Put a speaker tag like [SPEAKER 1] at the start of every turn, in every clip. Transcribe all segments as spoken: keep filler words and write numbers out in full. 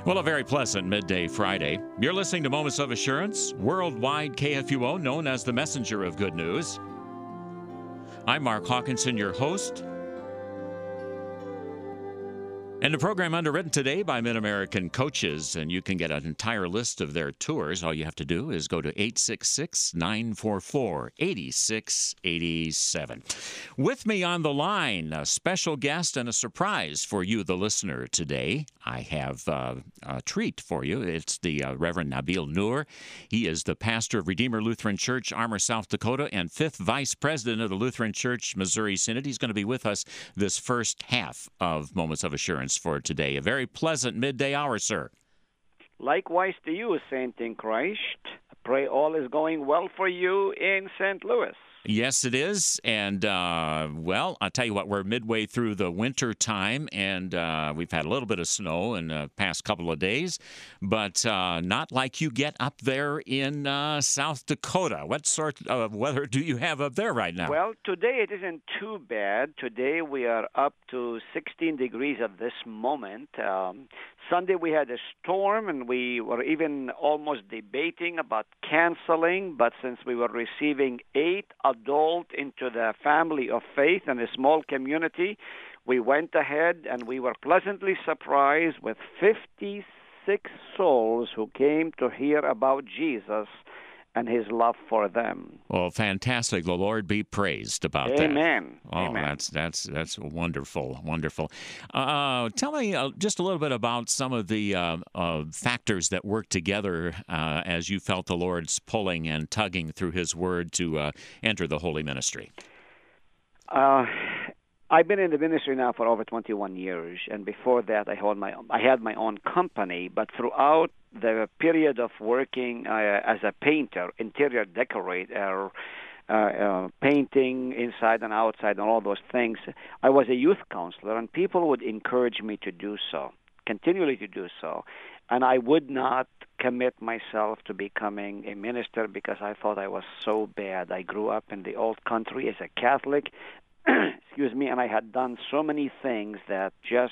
[SPEAKER 1] Well, a very pleasant midday Friday. You're listening to Moments of Assurance, worldwide K F U O, known as the messenger of good news. I'm Mark Hawkinson, your host. And the program underwritten today by Mid-American Coaches, and you can get an entire list of their tours. All you have to do is go to eight six six, nine four four, eight six eight seven. With me on the line, a special guest and a surprise for you, the listener, today. I have uh, a treat for you. It's the uh, Reverend Nabil Noor. He is the pastor of Redeemer Lutheran Church, Armour, South Dakota, and fifth vice president of the Lutheran Church Missouri Synod. He's going to be with us this first half of Moments of Assurance for today. A very pleasant midday hour, sir.
[SPEAKER 2] Likewise to you, Saint in Christ. I pray all is going well for you in Saint Louis.
[SPEAKER 1] Yes, it is. And, uh, well, I'll tell you what, we're midway through the winter time, and uh, we've had a little bit of snow in the past couple of days, but uh, not like you get up there in uh, South Dakota. What sort of weather do you have up there right now?
[SPEAKER 2] Well, today it isn't too bad. Today we are up to sixteen degrees at this moment. Um, Sunday we had a storm, and we were even almost debating about canceling, but since we were receiving eight adult into the family of faith in a small community, we went ahead and we were pleasantly surprised with fifty-six souls who came to hear about Jesus and his love for them.
[SPEAKER 1] Well, fantastic. The Lord be praised about
[SPEAKER 2] Amen.
[SPEAKER 1] that.
[SPEAKER 2] Amen.
[SPEAKER 1] Oh,
[SPEAKER 2] Amen.
[SPEAKER 1] that's that's that's wonderful, wonderful. Uh, tell me uh, just a little bit about some of the uh, uh, factors that work together uh, as you felt the Lord's pulling and tugging through His Word to uh, enter the holy ministry.
[SPEAKER 2] Uh, I've been in the ministry now for over twenty-one years, and before that, I had my I had my own company. But throughout the period of working uh, as a painter, interior decorator, uh, uh, painting inside and outside, and all those things, I was a youth counselor, and people would encourage me to do so, continually to do so, and I would not commit myself to becoming a minister because I thought I was so bad. I grew up in the old country as a Catholic. Excuse me, and I had done so many things that just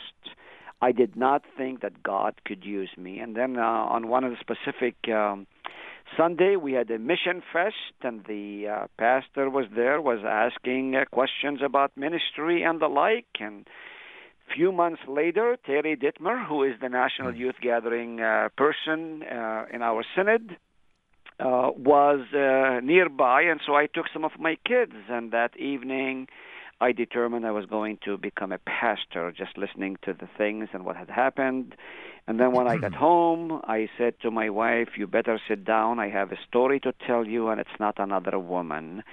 [SPEAKER 2] I did not think that God could use me. And then uh, on one of the specific um, Sunday, we had a mission fest, and the uh, pastor was there, was asking uh, questions about ministry and the like. And a few months later, Terry Dittmer, who is the National Youth Gathering uh, person uh, in our synod, uh, was uh, nearby, and so I took some of my kids, and that evening I determined I was going to become a pastor, just listening to the things and what had happened. And then when I got home, I said to my wife, you better sit down. I have a story to tell you, and it's not another woman.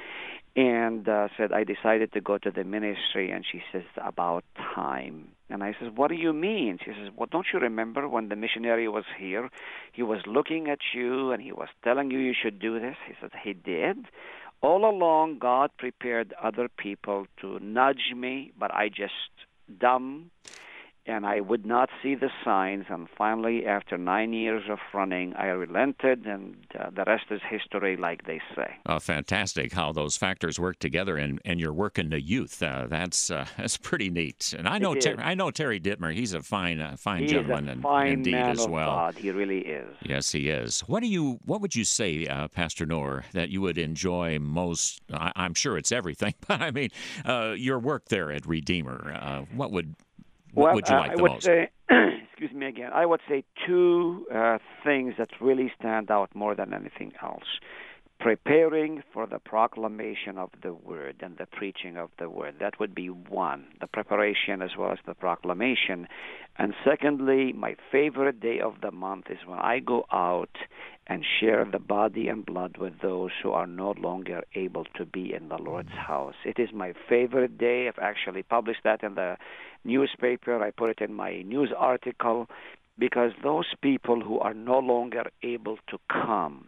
[SPEAKER 2] And uh, said, I decided to go to the ministry. And she says, about time. And I says, what do you mean? She says, well, don't you remember when the missionary was here? He was looking at you, and he was telling you you should do this. He said, he did. All along, God prepared other people to nudge me, but I just dumb, and I would not see the signs. And finally, after nine years of running, I relented, and uh, the rest is history, like they say.
[SPEAKER 1] Oh, fantastic how those factors work together, and, and you're working the youth. Uh, that's uh, that's pretty neat. And I know Ter- I know Terry Dittmer. He's a fine uh, fine
[SPEAKER 2] He's
[SPEAKER 1] gentleman,
[SPEAKER 2] a
[SPEAKER 1] and,
[SPEAKER 2] fine
[SPEAKER 1] indeed
[SPEAKER 2] man
[SPEAKER 1] as
[SPEAKER 2] of
[SPEAKER 1] well.
[SPEAKER 2] God. He really is.
[SPEAKER 1] Yes, he is. What do you? What would you say, uh, Pastor Noor, that you would enjoy most? I, I'm sure it's everything, but I mean, uh, your work there at Redeemer. Uh, what would what
[SPEAKER 2] well,
[SPEAKER 1] would you like
[SPEAKER 2] uh, I
[SPEAKER 1] the
[SPEAKER 2] would
[SPEAKER 1] most?
[SPEAKER 2] Say, excuse me again. I would say two uh, things that really stand out more than anything else. Preparing for the proclamation of the word and the preaching of the word. That would be one, the preparation as well as the proclamation. And secondly, my favorite day of the month is when I go out and share the body and blood with those who are no longer able to be in the Lord's house. It is my favorite day. I've actually published that in the newspaper. I put it in my news article because those people who are no longer able to come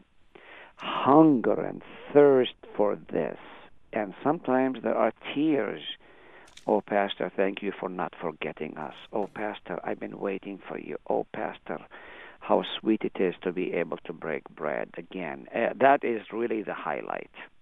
[SPEAKER 2] hunger and thirst for this. And sometimes there are tears. Oh, Pastor, thank you for not forgetting us. Oh, Pastor, I've been waiting for you. Oh, Pastor, how sweet it is to be able to break bread again. Uh, that is really the highlight.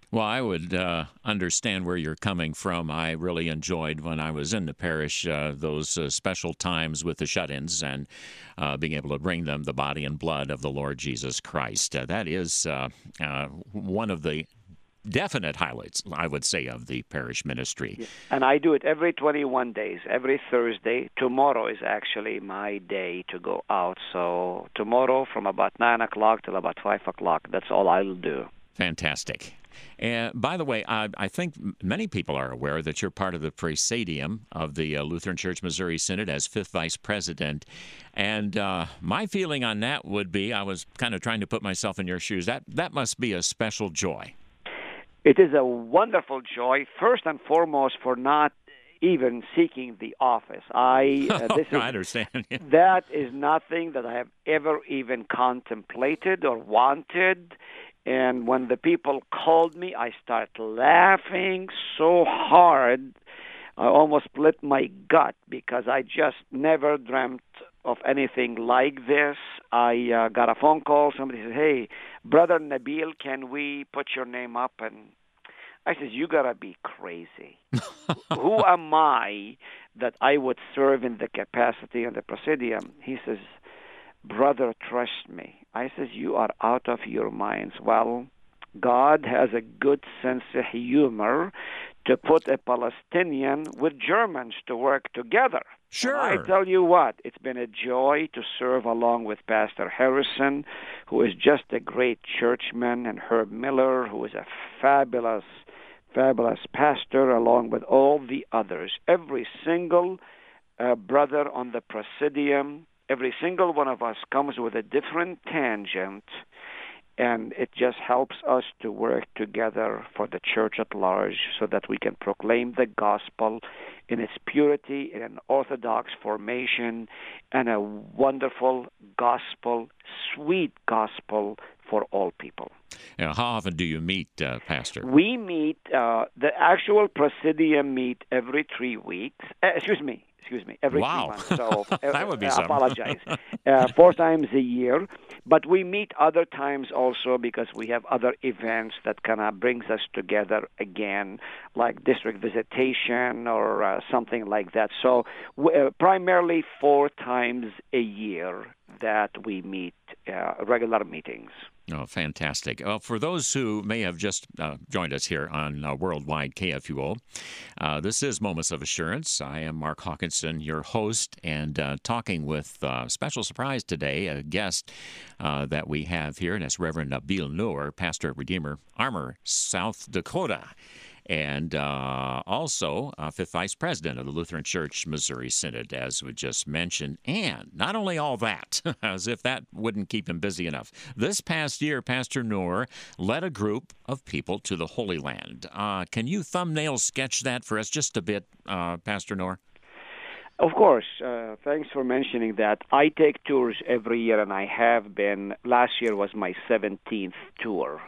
[SPEAKER 1] Well, I would uh, understand where you're coming from. I really enjoyed when I was in the parish uh, those uh, special times with the shut-ins and uh, being able to bring them the body and blood of the Lord Jesus Christ. Uh, that is uh, uh, one of the definite highlights, I would say, of the parish ministry.
[SPEAKER 2] Yeah. And I do it every twenty-one days, every Thursday. Tomorrow is actually my day to go out. So tomorrow from about nine o'clock till about five o'clock, that's all I'll do.
[SPEAKER 1] Fantastic. And by the way, I, I think many people are aware that you're part of the Presidium of the uh, Lutheran Church Missouri Synod as fifth vice president. And uh, my feeling on that would be, I was kind of trying to put myself in your shoes, that, that must be a special joy.
[SPEAKER 2] It is a wonderful joy, first and foremost, for not even seeking the office. I uh, this
[SPEAKER 1] oh,
[SPEAKER 2] is,
[SPEAKER 1] I understand.
[SPEAKER 2] That is nothing that I have ever even contemplated or wanted. And when the people called me, I started laughing so hard, I almost split my gut because I just never dreamt of anything like this. I uh, got a phone call. Somebody said, "Hey, Brother Nabil, can we put your name up?" And I said, "You got to be crazy. Who am I that I would serve in the capacity of the Presidium?" He says, "Brother, trust me." I says, "You are out of your minds." Well, God has a good sense of humor to put a Palestinian with Germans to work together.
[SPEAKER 1] Sure.
[SPEAKER 2] And I tell you what, it's been a joy to serve along with Pastor Harrison, who is just a great churchman, and Herb Miller, who is a fabulous, fabulous pastor, along with all the others. Every single uh, brother on the Presidium, every single one of us comes with a different tangent, and it just helps us to work together for the church at large so that we can proclaim the gospel in its purity, in an orthodox formation, and a wonderful gospel, sweet gospel for all people.
[SPEAKER 1] Now, how often do you meet, uh, Pastor?
[SPEAKER 2] We meet, uh, the actual Presidium meet every three weeks. Uh, excuse me. Excuse me, every
[SPEAKER 1] wow.
[SPEAKER 2] three months. So
[SPEAKER 1] that would be
[SPEAKER 2] uh,
[SPEAKER 1] something.
[SPEAKER 2] apologize. uh, four times a year. But we meet other times also because we have other events that kind of brings us together again, like district visitation or uh, something like that. So uh, primarily four times a year that we meet, uh, regular meetings.
[SPEAKER 1] Oh, fantastic. Well, for those who may have just uh, joined us here on uh, Worldwide K F U O, uh, this is Moments of Assurance. I am Mark Hawkinson, your host, and uh, talking with a uh, special surprise today, a guest uh, that we have here, and that's Reverend Nabil Noor, pastor at Redeemer Armor, South Dakota, and uh, also uh, fifth vice president of the Lutheran Church Missouri Synod, as we just mentioned. And not only all that, as if that wouldn't keep him busy enough, this past year, Pastor Noor led a group of people to the Holy Land. Uh, can you thumbnail sketch that for us just a bit, uh, Pastor Noor?
[SPEAKER 2] Of course. Uh, thanks for mentioning that. I take tours every year, and I have been. Last year was my seventeenth tour.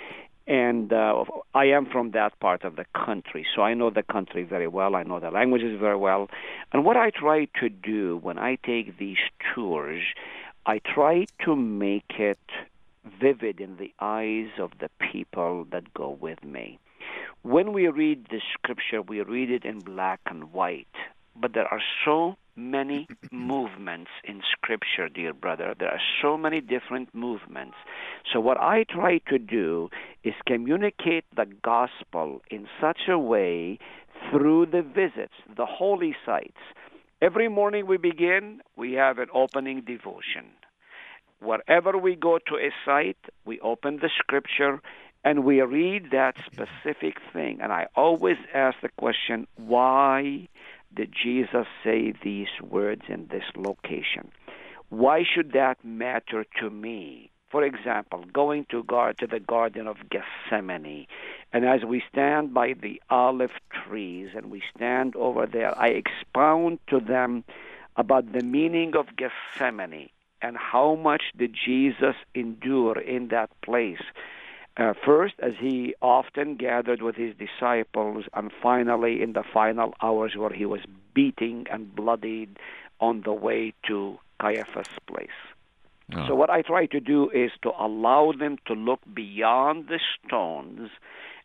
[SPEAKER 2] And uh, I am from that part of the country, so I know the country very well. I know the languages very well. And what I try to do when I take these tours, I try to make it vivid in the eyes of the people that go with me. When we read the scripture, we read it in black and white. But there are so many movements in Scripture, dear brother. There are so many different movements. So what I try to do is communicate the gospel in such a way through the visits, the holy sites. Every morning we begin, we have an opening devotion. Wherever we go to a site, we open the Scripture and we read that specific thing. And I always ask the question, why did Jesus say these words in this location? Why should that matter to me? For example, going to guard to the Garden of Gethsemane, and as we stand by the olive trees and we stand over there, I expound to them about the meaning of Gethsemane and how much did Jesus endure in that place. Uh, first, as he often gathered with his disciples, and finally in the final hours where he was beating and bloodied on the way to Caiaphas' place. Oh. So what I try to do is to allow them to look beyond the stones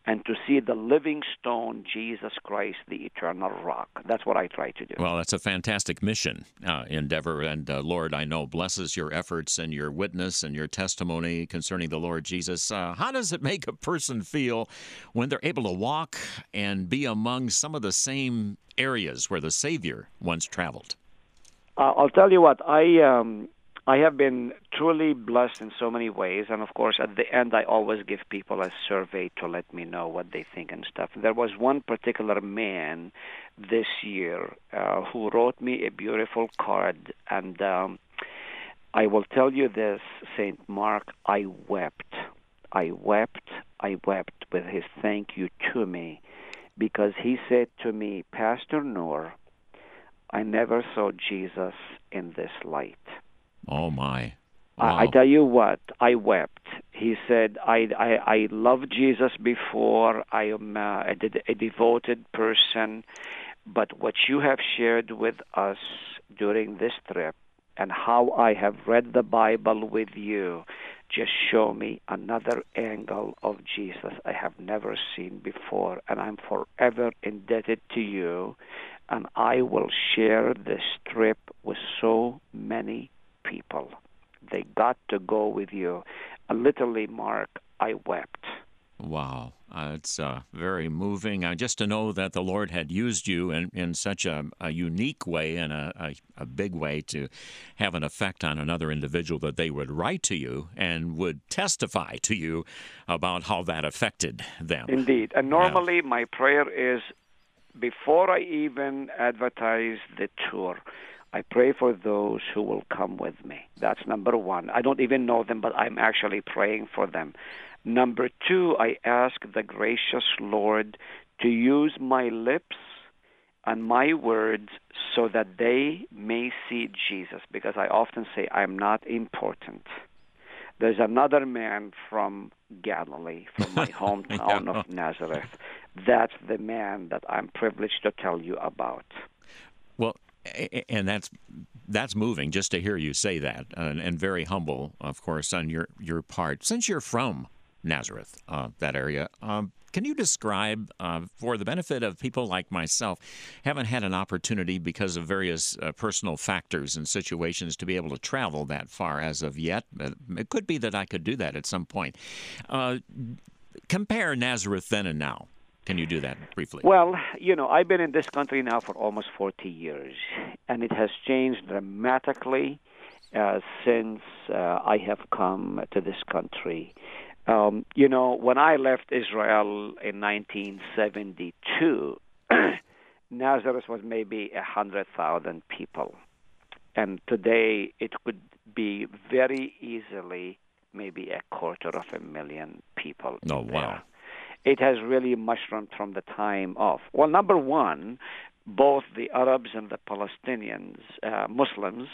[SPEAKER 2] and to see the living stone, Jesus Christ, the eternal rock. That's what I try to do.
[SPEAKER 1] Well, that's a fantastic mission uh, endeavor. And uh, Lord, I know, blesses your efforts and your witness and your testimony concerning the Lord Jesus. Uh, how does it make a person feel when they're able to walk and be among some of the same areas where the Savior once traveled?
[SPEAKER 2] Uh, I'll tell you what, I um, I have been truly blessed in so many ways, and of course, at the end, I always give people a survey to let me know what they think and stuff. There was one particular man this year uh, who wrote me a beautiful card, and um, I will tell you this, Saint Mark, I wept. I wept, I wept with his thank you to me, because he said to me, Pastor Noor, I never saw Jesus in this light.
[SPEAKER 1] Oh, my.
[SPEAKER 2] Wow. I, I tell you what, I wept. He said, I, I, I loved Jesus before. I am uh, a, a devoted person. But what you have shared with us during this trip and how I have read the Bible with you just show me another angle of Jesus I have never seen before. And I'm forever indebted to you. And I will share this trip with so many people. They got to go with you. Uh, literally, Mark, I wept.
[SPEAKER 1] Wow. Uh, it's uh, very moving. Uh, just to know that the Lord had used you in, in such a, a unique way and a, a, a big way to have an effect on another individual, that they would write to you and would testify to you about how that affected them.
[SPEAKER 2] Indeed. And normally, uh, my prayer is, before I even advertise the tour, I pray for those who will come with me. That's number one. I don't even know them, but I'm actually praying for them. Number two, I ask the gracious Lord to use my lips and my words so that they may see Jesus, because I often say I'm not important. There's another man from Galilee, from my hometown yeah. of Nazareth. That's the man that I'm privileged to tell you about.
[SPEAKER 1] Well, and that's that's moving just to hear you say that, and, and very humble, of course, on your, your part. Since you're from Nazareth, uh, that area, um, can you describe, uh, for the benefit of people like myself, haven't had an opportunity because of various uh, personal factors and situations to be able to travel that far as of yet? It could be that I could do that at some point. Uh, compare Nazareth then and now. Can you do that briefly?
[SPEAKER 2] Well, you know, I've been in this country now for almost forty years, and it has changed dramatically uh, since uh, I have come to this country. Um, you know, when I left Israel in nineteen seventy-two, Nazareth was maybe one hundred thousand people. And today it could be very easily maybe a quarter of a million people.
[SPEAKER 1] Oh, wow.
[SPEAKER 2] There. It has really mushroomed from the time of. Well, number one, both the Arabs and the Palestinians, uh, Muslims,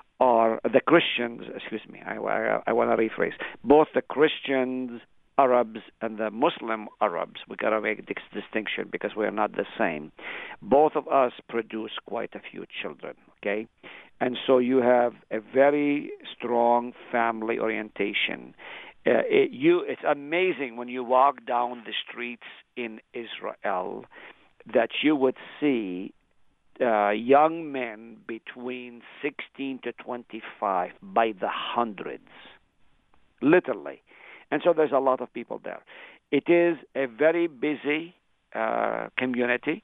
[SPEAKER 2] or the Christians, excuse me, I, I, I want to rephrase, both the Christians, Arabs, and the Muslim Arabs, we got to make this distinction because we are not the same. Both of us produce quite a few children, okay? And so you have a very strong family orientation. Uh, it, you, it's amazing when you walk down the streets in Israel that you would see uh, young men between sixteen to twenty-five by the hundreds, literally. And so there's a lot of people there. It is a very busy uh, community.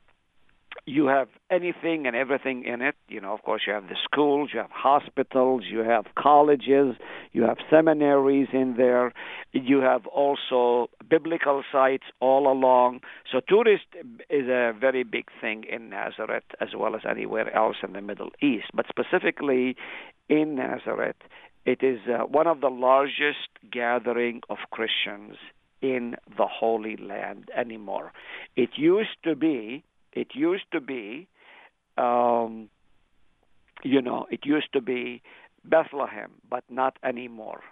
[SPEAKER 2] You have anything and everything in it. You know, of course, you have the schools, you have hospitals, you have colleges, you have seminaries in there. You have also biblical sites all along. So tourist is a very big thing in Nazareth as well as anywhere else in the Middle East. But specifically in Nazareth, it is uh, one of the largest gathering of Christians in the Holy Land anymore. It used to be It used to be, um, you know, it used to be Bethlehem, but not anymore.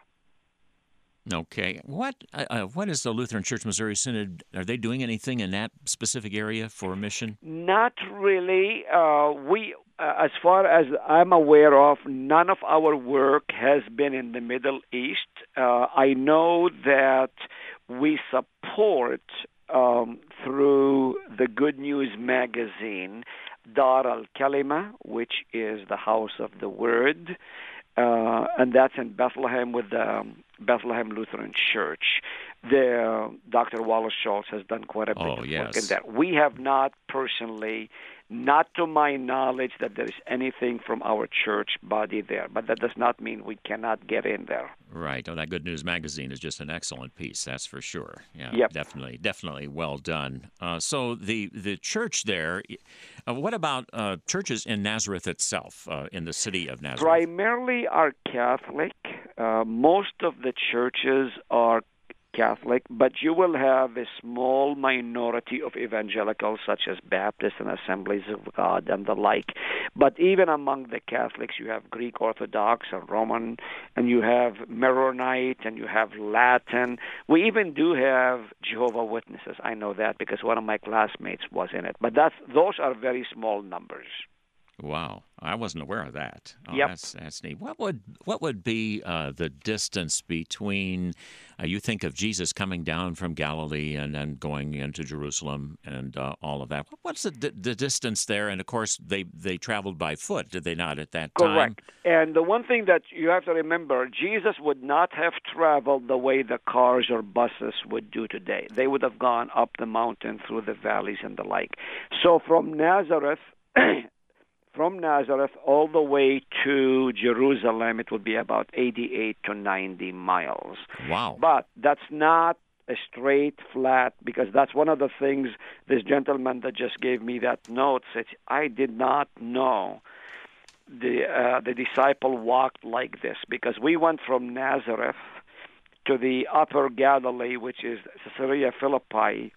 [SPEAKER 1] Okay. What uh, what is the Lutheran Church Missouri Synod? Are they doing anything in that specific area for mission?
[SPEAKER 2] Not really. Uh, we, uh, as far as I'm aware of, none of our work has been in the Middle East. Uh, I know that we support um, through the Good News magazine, Dar al-Kalima, which is the House of the Word, uh, and that's in Bethlehem with the um, Bethlehem Lutheran Church. There, Doctor Wallace Schultz has done quite a bit
[SPEAKER 1] Oh,
[SPEAKER 2] of
[SPEAKER 1] yes.
[SPEAKER 2] work in that. We have not personally, not to my knowledge, that there is anything from our church body there, but that does not mean we cannot get in there.
[SPEAKER 1] Right. Oh, that Good News magazine is just an excellent piece, that's for sure. Yeah,
[SPEAKER 2] Yep.
[SPEAKER 1] definitely, definitely well done. Uh, so the the church there, uh, what about uh, churches in Nazareth itself, uh, in the city of Nazareth?
[SPEAKER 2] Primarily are Catholic. Uh, most of the churches are Catholic, but you will have a small minority of evangelicals, such as Baptists and Assemblies of God and the like. But even among the Catholics, you have Greek Orthodox and Roman, and you have Maronite, and you have Latin. We even do have Jehovah Witnesses. I know that because one of my classmates was in it. But that's those are very small numbers.
[SPEAKER 1] Wow, I wasn't aware of that. Oh,
[SPEAKER 2] Yep.
[SPEAKER 1] that's that's neat. What would what would be uh, the distance between? Uh, you think of Jesus coming down from Galilee and then going into Jerusalem and uh, all of that. What's the the distance there? And of course, they they traveled by foot, did they not at that time?
[SPEAKER 2] Correct. And the one thing that you have to remember, Jesus would not have traveled the way the cars or buses would do today. They would have gone up the mountain through the valleys and the like. So from Nazareth. From Nazareth all the way to Jerusalem, it would be about eighty-eight to ninety miles.
[SPEAKER 1] Wow.
[SPEAKER 2] But that's not a straight flat, because that's one of the things this gentleman that just gave me that note said, I did not know the uh, the disciple walked like this, because we went from Nazareth to the upper Galilee, which is Caesarea Philippi,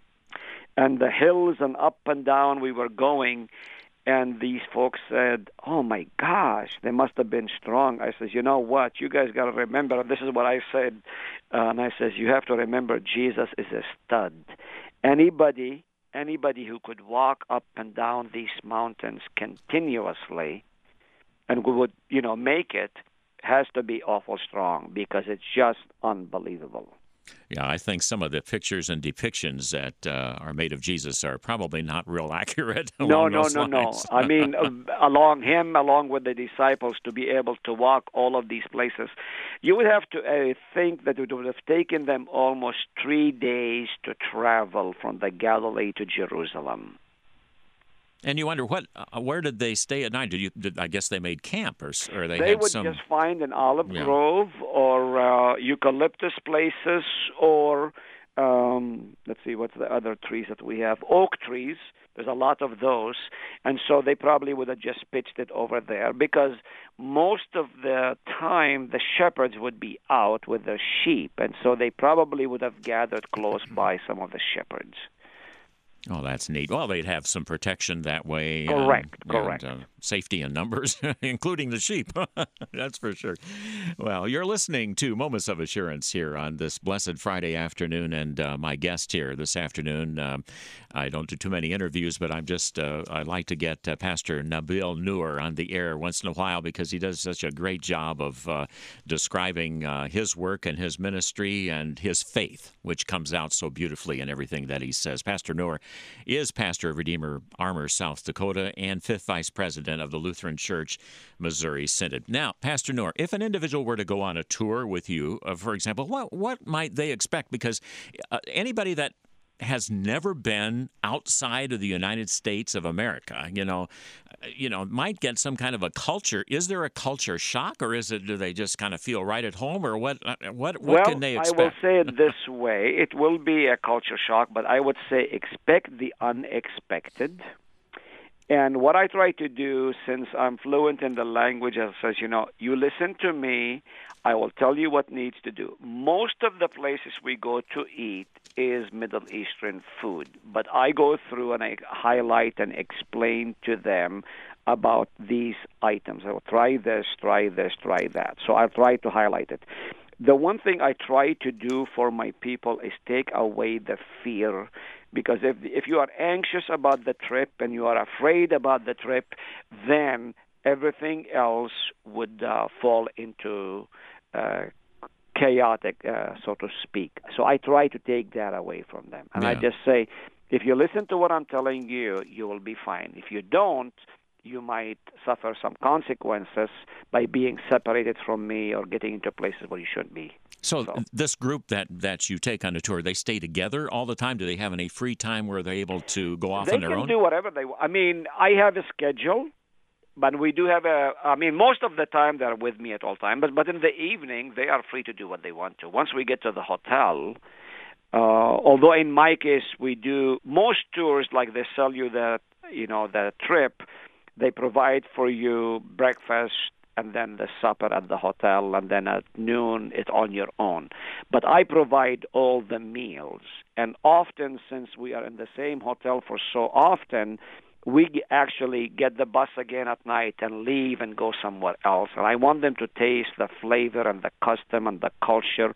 [SPEAKER 2] and the hills and up and down we were going. And these folks said, oh, my gosh, they must have been strong. I says, you know what? You guys got to remember, this is what I said. Uh, and I says, you have to remember, Jesus is a stud. Anybody, anybody who could walk up and down these mountains continuously and would, you know, make it, has to be awful strong, because it's just unbelievable.
[SPEAKER 1] Yeah, I think some of the pictures and depictions that uh, are made of Jesus are probably not real accurate.
[SPEAKER 2] No, no,
[SPEAKER 1] those
[SPEAKER 2] no, no.
[SPEAKER 1] lines.
[SPEAKER 2] I mean, uh, along him, along with the disciples, to be able to walk all of these places, you would have to uh, think that it would have taken them almost three days to travel from the Galilee to Jerusalem.
[SPEAKER 1] And you wonder what, uh, where did they stay at night? Did you? Did, I guess they made camp, or, or they,
[SPEAKER 2] They
[SPEAKER 1] had
[SPEAKER 2] would
[SPEAKER 1] some.
[SPEAKER 2] just find an olive
[SPEAKER 1] Yeah.
[SPEAKER 2] grove or uh, eucalyptus places, or um, let's see, what's the other trees that we have? Oak trees. There's a lot of those, and so they probably would have just pitched it over there, because most of the time the shepherds would be out with their sheep, and so they probably would have gathered close by some of the shepherds.
[SPEAKER 1] Oh, that's neat. Well, they'd have some protection that way.
[SPEAKER 2] Correct,
[SPEAKER 1] um,
[SPEAKER 2] correct.
[SPEAKER 1] And, uh, safety in numbers, including the sheep. That's for sure. Well, you're listening to Moments of Assurance here on this blessed Friday afternoon, and uh, my guest here this afternoon, um, I don't do too many interviews, but I'm just, uh, I like to get uh, Pastor Nabil Noor on the air once in a while, because he does such a great job of uh, describing uh, his work and his ministry and his faith, which comes out so beautifully in everything that he says. Pastor Noor is pastor of Redeemer Armour, South Dakota, and fifth vice president of the Lutheran Church Missouri Synod. Now, Pastor Noor, if an individual were to go on a tour with you, uh, for example, what what might they expect? Because uh, anybody that has never been outside of the United States of America, you know, you know, might get some kind of a culture. Is there a culture shock, or is it? Do they just kind of feel right at home, or what? What? What
[SPEAKER 2] well,
[SPEAKER 1] can they expect?
[SPEAKER 2] I will say it this way: it will be a culture shock, but I would say expect the unexpected. And what I try to do, since I'm fluent in the language, as says, you know, you listen to me, I will tell you what needs to do. Most of the places we go to eat is Middle Eastern food, but I go through and I highlight and explain to them about these items. I will try this, try this, try that. So I'll try to highlight it. The one thing I try to do for my people is take away the fear, because if if you are anxious about the trip and you are afraid about the trip, then everything else would uh, fall into uh, chaotic, uh, so to speak. So I try to take that away from them. And
[SPEAKER 1] yeah.
[SPEAKER 2] I just say, if you listen to what I'm telling you, you will be fine. If you don't, you might suffer some consequences by being separated from me or getting into places where you shouldn't be.
[SPEAKER 1] So, so this group that, that you take on a tour, they stay together all the time? Do they have any free time where they're able to go off on their own?
[SPEAKER 2] They can do whatever they want. I mean, I have a schedule, but we do have a, I mean, most of the time they're with me at all times, but, but in the evening they are free to do what they want to. Once we get to the hotel, uh, although in my case we do, most tours, like they sell you the, you know, the trip, they provide for you breakfast and then the supper at the hotel, and then at noon it's on your own. But I provide all the meals, and often, since we are in the same hotel for so often, we actually get the bus again at night and leave and go somewhere else. And I want them to taste the flavor and the custom and the culture,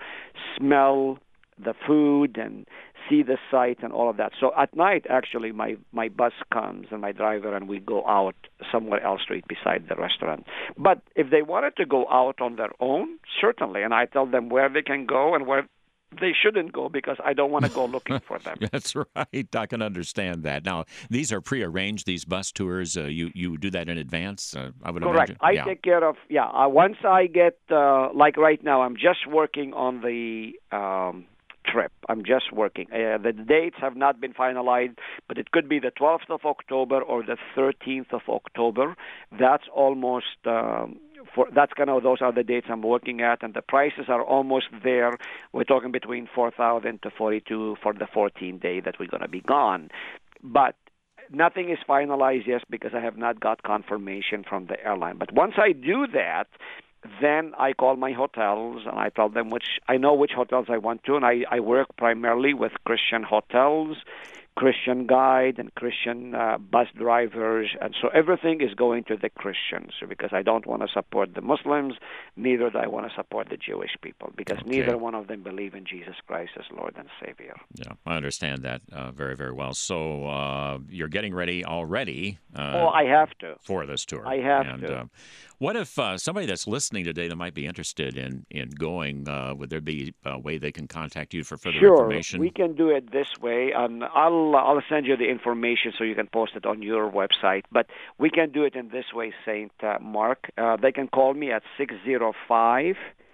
[SPEAKER 2] smell the food and see the sight and all of that. So at night, actually, my, my bus comes and my driver, and we go out somewhere else to eat beside the restaurant. But if they wanted to go out on their own, certainly, and I tell them where they can go and where they shouldn't go, because I don't want to go looking for them.
[SPEAKER 1] That's right. I can understand that. Now, these are prearranged, these bus tours. Uh, you, you do that in advance, uh, I would
[SPEAKER 2] Correct.
[SPEAKER 1] imagine?
[SPEAKER 2] I
[SPEAKER 1] yeah.
[SPEAKER 2] take care of, yeah, uh, once I get, uh, like right now, I'm just working on the um, trip. I'm just working. Uh, the dates have not been finalized, but it could be the twelfth of October or the thirteenth of October. That's almost... Um, For, that's kind of, those are the dates I'm working at, and the prices are almost there. We're talking between four thousand to forty-two for the fourteen day that we're going to be gone. But nothing is finalized yet because I have not got confirmation from the airline. But once I do that, then I call my hotels and I tell them which, I know which hotels I want to, and I, I work primarily with Christian hotels, Christian guide, and Christian uh, bus drivers, and so everything is going to the Christians, because I don't want to support the Muslims, neither do I want to support the Jewish people, because
[SPEAKER 1] okay.
[SPEAKER 2] neither one of them believe in Jesus Christ as Lord and Savior.
[SPEAKER 1] Yeah, I understand that uh, very, very well. So uh, you're getting ready already uh,
[SPEAKER 2] oh, I have to.
[SPEAKER 1] for this tour.
[SPEAKER 2] I have
[SPEAKER 1] and,
[SPEAKER 2] to.
[SPEAKER 1] Uh, what if uh, somebody that's listening today that might be interested in, in going, uh, would there be a way they can contact you for further
[SPEAKER 2] sure,
[SPEAKER 1] information?
[SPEAKER 2] Sure, we can do it this way. Um, I'll, I'll send you the information so you can post it on your website. But we can do it in this way, Saint uh, Mark. Uh, they can call me at six zero five,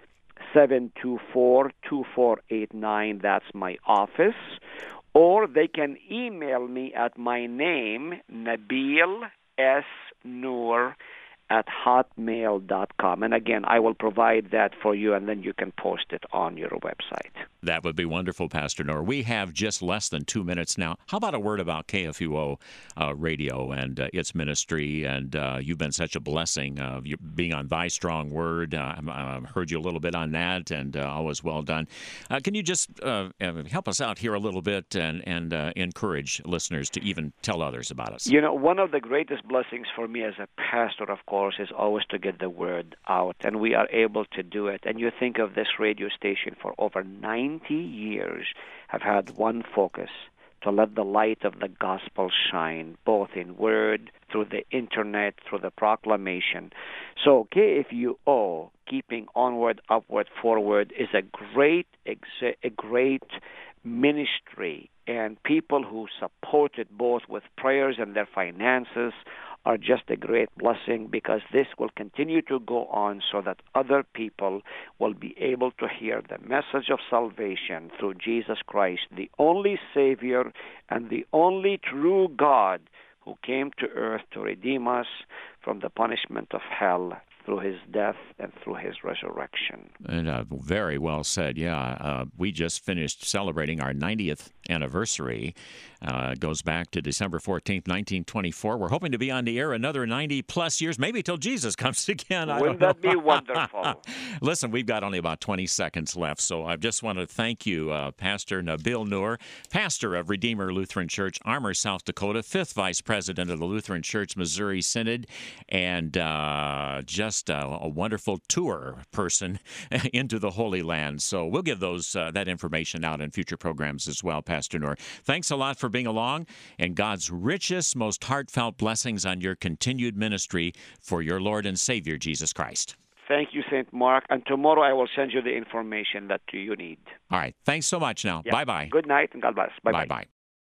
[SPEAKER 2] seven two four, two four eight nine. That's my office. Or they can email me at my name, Nabil S. Noor, at hotmail dot com. And again, I will provide that for you, and then you can post it on your website.
[SPEAKER 1] That would be wonderful, Pastor Noor. We have just less than two minutes now. How about a word about K F U O uh, Radio and uh, its ministry? And uh, you've been such a blessing uh, you being on Thy Strong Word. Uh, I've heard you a little bit on that, and uh, always well done. Uh, can you just uh, help us out here a little bit and, and uh, encourage listeners to even tell others about us?
[SPEAKER 2] You know, one of the greatest blessings for me as a pastor, of course, is always to get the word out, and we are able to do it. And you think of this radio station for over ninety years have had one focus: to let the light of the gospel shine, both in word, through the internet, through the proclamation. So K F U O, keeping onward, upward, forward, is a great, a great ministry, and people who support it both with prayers and their finances are just a great blessing, because this will continue to go on so that other people will be able to hear the message of salvation through Jesus Christ, the only Savior and the only true God who came to earth to redeem us from the punishment of hell through his death and through his resurrection.
[SPEAKER 1] And uh, very well said, yeah. Uh, we just finished celebrating our ninetieth anniversary. Uh, it goes back to December fourteenth, nineteen twenty-four. We're hoping to be on the air another ninety-plus years, maybe till Jesus comes again. I
[SPEAKER 2] Wouldn't
[SPEAKER 1] don't
[SPEAKER 2] that
[SPEAKER 1] know.
[SPEAKER 2] be wonderful?
[SPEAKER 1] Listen, we've got only about twenty seconds left, so I just want to thank you, uh, Pastor Nabil Noor, pastor of Redeemer Lutheran Church, Armour, South Dakota, fifth vice president of the Lutheran Church Missouri Synod, and uh, just uh, a wonderful tour person into the Holy Land. So we'll give those uh, that information out in future programs as well, Pastor Noor. Thanks a lot for being along, and God's richest, most heartfelt blessings on your continued ministry for your Lord and Savior, Jesus Christ.
[SPEAKER 2] Thank you, Saint Mark. And tomorrow I will send you the information that you need.
[SPEAKER 1] All right. Thanks so much now.
[SPEAKER 2] Yeah.
[SPEAKER 1] Bye-bye.
[SPEAKER 2] Good night and God bless. Bye-bye.
[SPEAKER 1] Bye-bye.